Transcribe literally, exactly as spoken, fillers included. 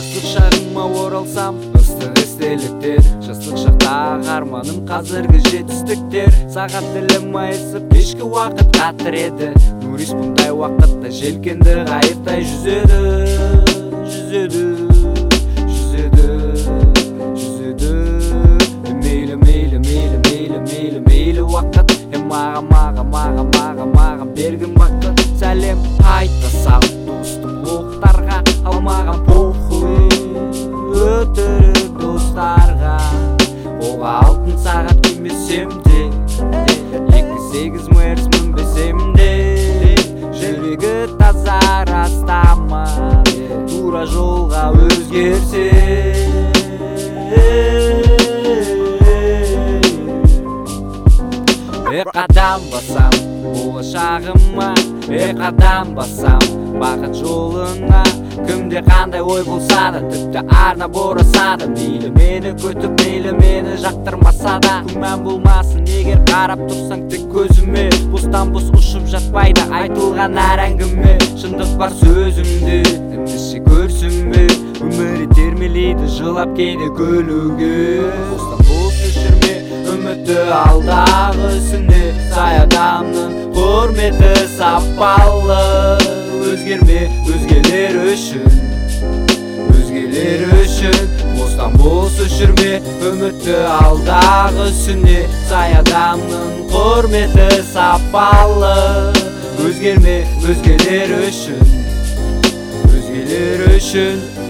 жастық шағыма оралсам, ыстық естеліктер, жастық шақтағы арманым қазіргі жетістіктер. Сағат тілім майысып кешкі уақыт қатыр еді, Нурис бұндай уақытта желкенді қайықтай жүзеді, жүзеді, жүзеді, жүзеді. Мейлі, мейлі, мейлі, мейлі, мейлі, мейлі уақыт, маған, маған, маған, маған, маған берген бақыт. Сәлем айта сал достым оқтарға, алмаған похуй өтірік достарға. Оға алтын сағат кимесем де, екі сегіз мерс мінбесем де, жүрегі таза растама, тура жолға өзгерсе. Ек қадам басам болашағыма, ек қадам басам бақыт жолына. Кімде қандай ой болса да, тіпті арнап ораса да, мейлі мені көтіп, мейлі мені жақтырмаса да, күмән болмасын егер қарап тұрсаң тек көзіме. Бостан бос ұшып жатпайды айтылған әр әңгіме, шындық бар сөзімде, ендеше көрсін бе. Өмір итермелейді жылап кейде күлуге, бостан бос өшірме үмітті алдағы ісіне. Сай адамның құрметі сапалы, өзгерме өзгелер үшін, өзгелер үшін. Бостан бос өшірме үмітті алдағы ісіне. Сай адамның құрметі сапалы, өзгерме өзгелер үшін, өзгелер үшін.